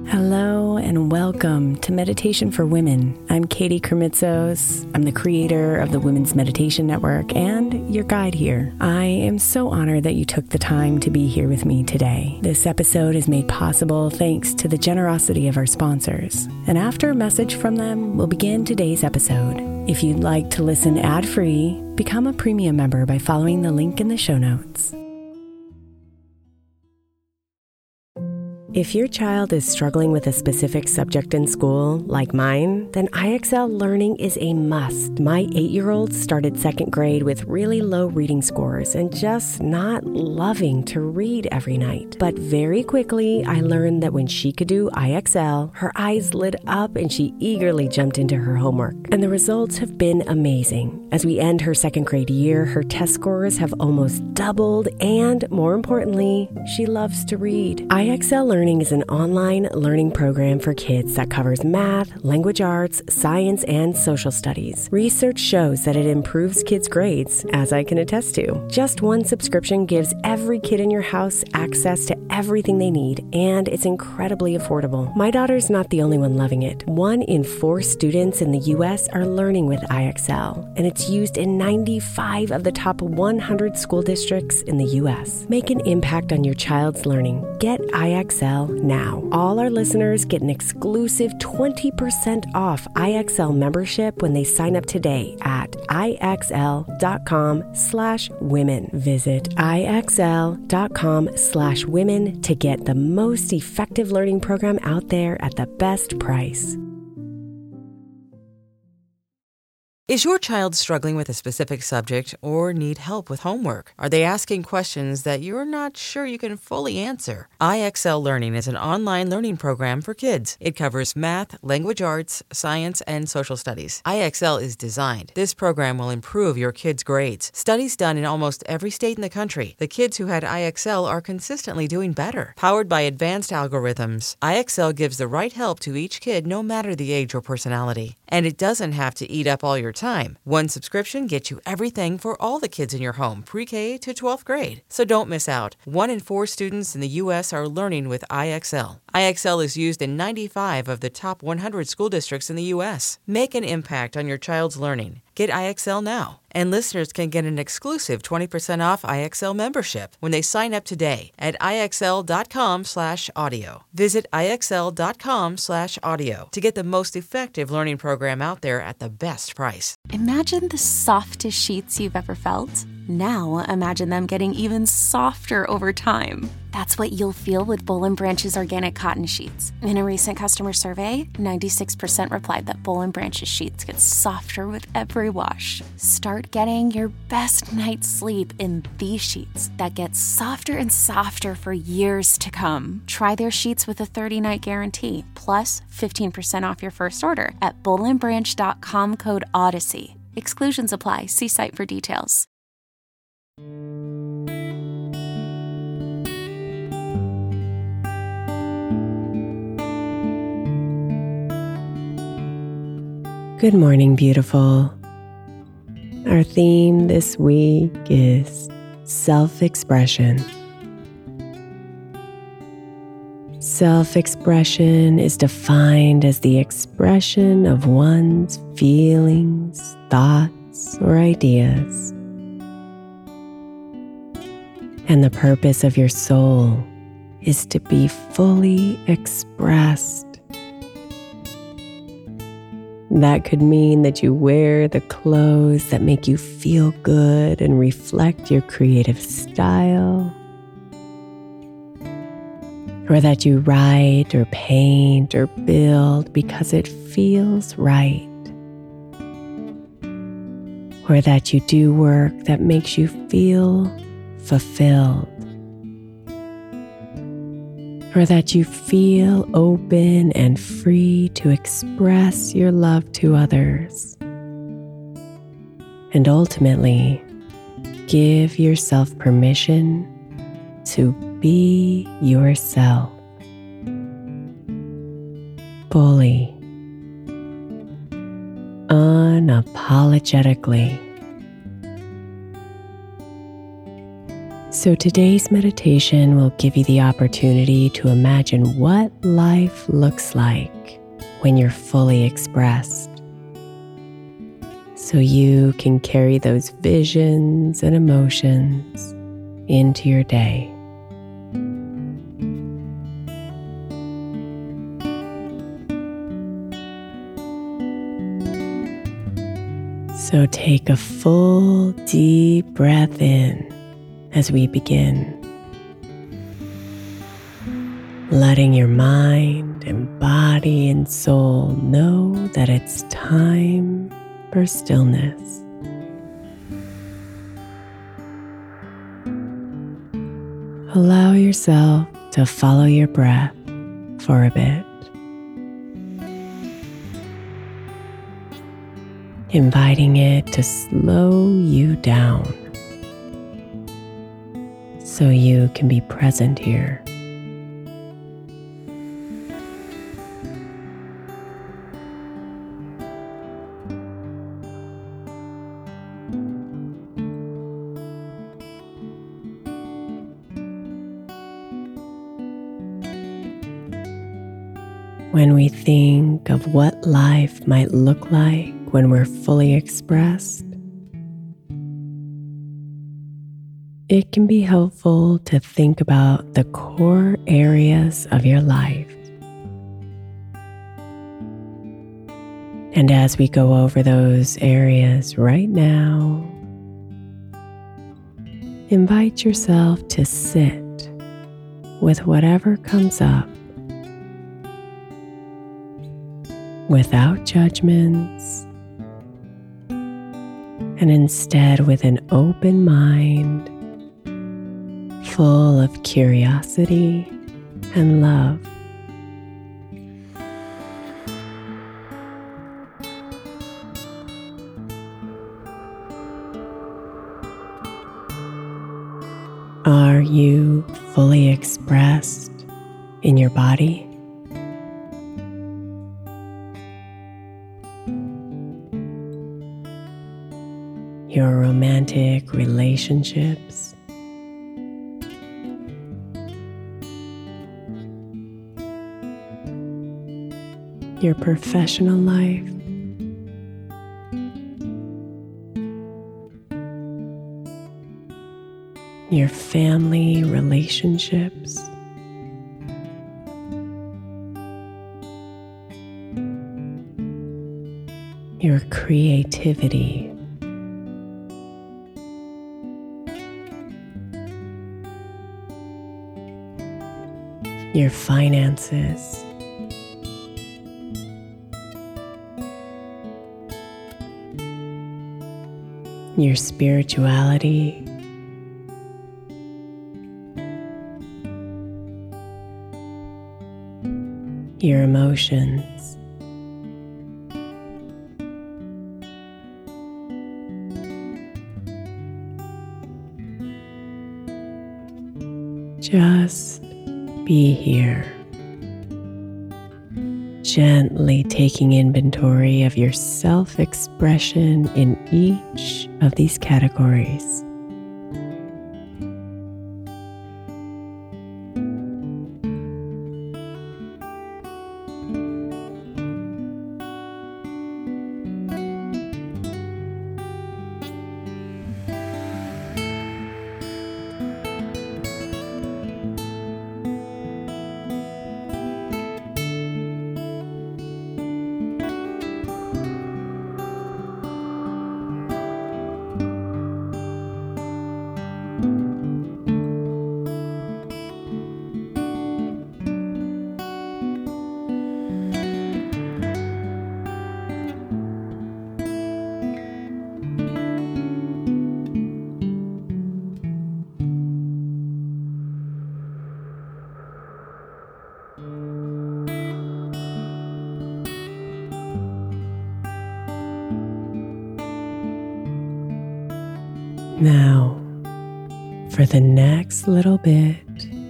Hello and welcome to Meditation for Women. I'm Katie Kermitzos. I'm the creator of the Women's Meditation Network and your guide here. I am so honored that you took the time to be here with me today. This episode is made possible thanks to the generosity of our sponsors. And after a message from them, we'll begin today's episode. If you'd like to listen ad-free, become a premium member by following the link in the show notes. If your child is struggling with a specific subject in school, like mine, then IXL Learning is a must. My 8-year-old started second grade with really low reading scores and just not loving to read every night. But very quickly, I learned that when she could do IXL, her eyes lit up and she eagerly jumped into her homework. And the results have been amazing. As we end her second grade year, her test scores have almost doubled, and more importantly, she loves to read. IXL Learning is an online learning program for kids that covers math, language arts, science, and social studies. Research shows that it improves kids' grades, as I can attest to. Just one subscription gives every kid in your house access to everything they need, and it's incredibly affordable. My daughter's not the only one loving it. 1 in 4 students in the U.S. are learning with IXL, and it's used in 95 of the top 100 school districts in the U.S. Make an impact on your child's learning. Get IXL now. All our listeners get an exclusive 20% off IXL membership when they sign up today at IXL.com/women. Visit IXL.com/women to get the most effective learning program out there at the best price. Is your child struggling with a specific subject or need help with homework? Are they asking questions that you're not sure you can fully answer? IXL Learning is an online learning program for kids. It covers math, language arts, science, and social studies. IXL is designed. This program will improve your kids' grades. Studies done in almost every state in the country. The kids who had IXL are consistently doing better. Powered by advanced algorithms, IXL gives the right help to each kid no matter the age or personality. And it doesn't have to eat up all your time. One subscription gets you everything for all the kids in your home, pre-K to 12th grade. So don't miss out. 1 in 4 students in the U.S. are learning with IXL. IXL is used in 95 of the top 100 school districts in the U.S. Make an impact on your child's learning. Get IXL now. And listeners can get an exclusive 20% off IXL membership when they sign up today at IXL.com/audio. Visit IXL.com/audio to get the most effective learning program out there at the best price. Imagine the softest sheets you've ever felt. Now imagine them getting even softer over time. That's what you'll feel with Boll & Branch's organic cotton sheets. In a recent customer survey, 96% replied that Boll & Branch's sheets get softer with every wash. Start getting your best night's sleep in these sheets that get softer and softer for years to come. Try their sheets with a 30-night guarantee, plus 15% off your first order at bollandbranch.com code Odyssey. Exclusions apply. See site for details. Good morning, beautiful. Our theme this week is self-expression. Self-expression is defined as the expression of one's feelings, thoughts, or ideas. And the purpose of your soul is to be fully expressed. That could mean that you wear the clothes that make you feel good and reflect your creative style, or that you write or paint or build because it feels right, or that you do work that makes you feel fulfilled, or that you feel open and free to express your love to others. And ultimately, give yourself permission to be yourself fully, unapologetically. So today's meditation will give you the opportunity to imagine what life looks like when you're fully expressed, so you can carry those visions and emotions into your day. So take a full, deep breath in as we begin, letting your mind and body and soul know that it's time for stillness. Allow yourself to follow your breath for a bit, inviting it to slow you down so you can be present here. When we think of what life might look like when we're fully expressed, it can be helpful to think about the core areas of your life. And as we go over those areas right now, invite yourself to sit with whatever comes up, without judgments, and instead with an open mind, full of curiosity and love. Are you fully expressed in your body? Your romantic relationships, your professional life, your family relationships, your creativity, your finances, your spirituality, your emotions, just be here, gently taking inventory of your self-expression in each of these categories. Now, for the next little bit,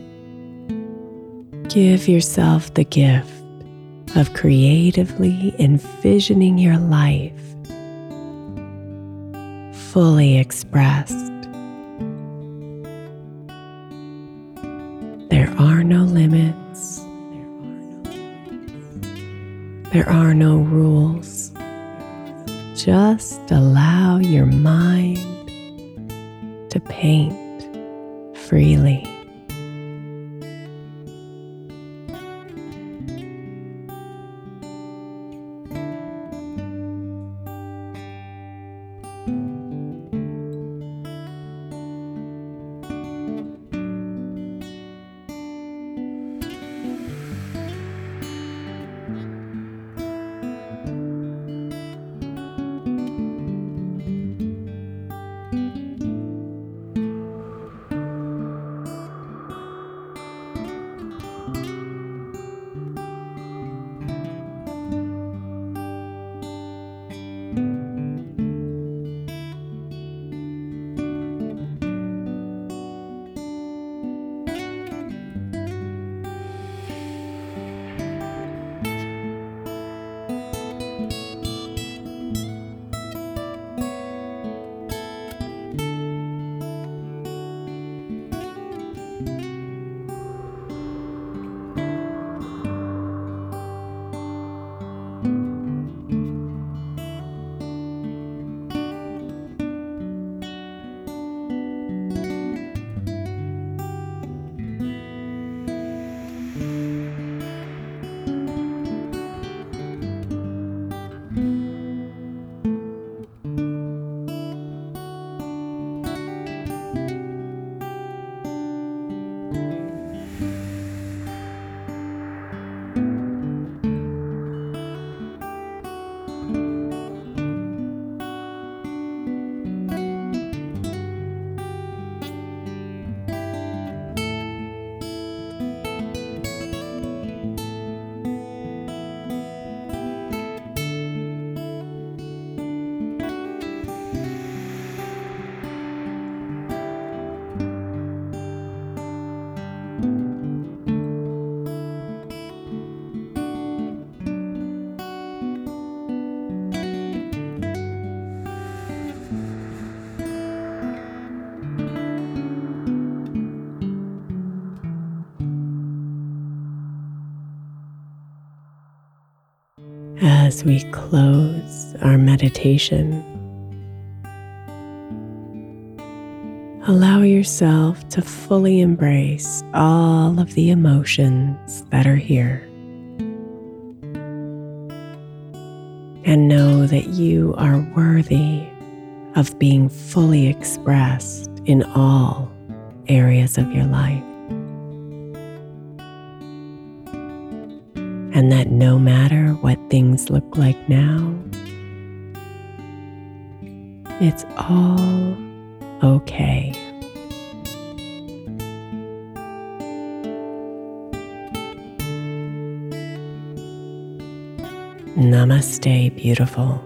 give yourself the gift of creatively envisioning your life fully expressed, limits. There are no rules. Just allow your mind to paint freely. As we close our meditation, allow yourself to fully embrace all of the emotions that are here. And know that you are worthy of being fully expressed in all areas of your life. And that no matter what things look like now, it's all okay. Namaste, beautiful.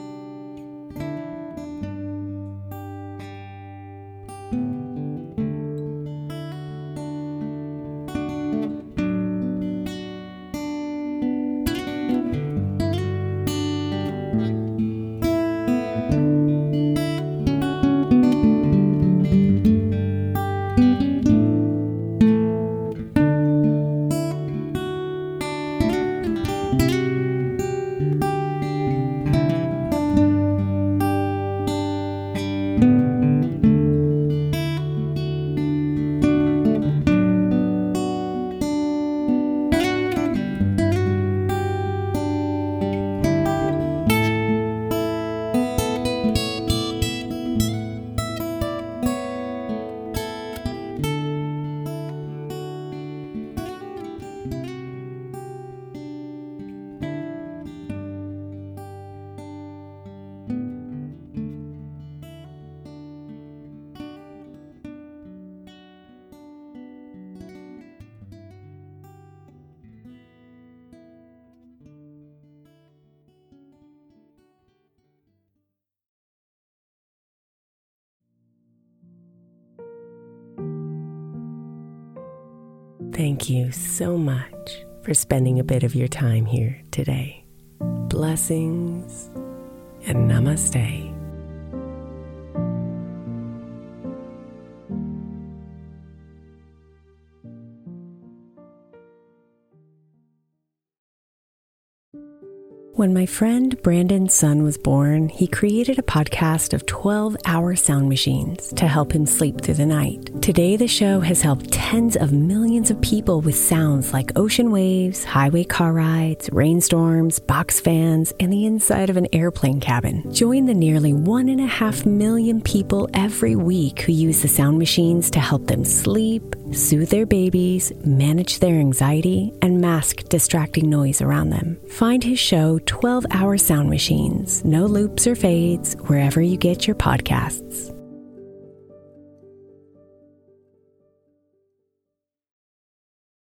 Thank you so much for spending a bit of your time here today. Blessings and namaste. When my friend Brandon's son was born, he created a podcast of 12-hour sound machines to help him sleep through the night. Today, the show has helped tens of millions of people with sounds like ocean waves, highway car rides, rainstorms, box fans, and the inside of an airplane cabin. Join the nearly 1.5 million people every week who use the sound machines to help them sleep, soothe their babies, manage their anxiety, and mask distracting noise around them. Find his show 12-Hour Sound Machines, no loops or fades, wherever you get your podcasts.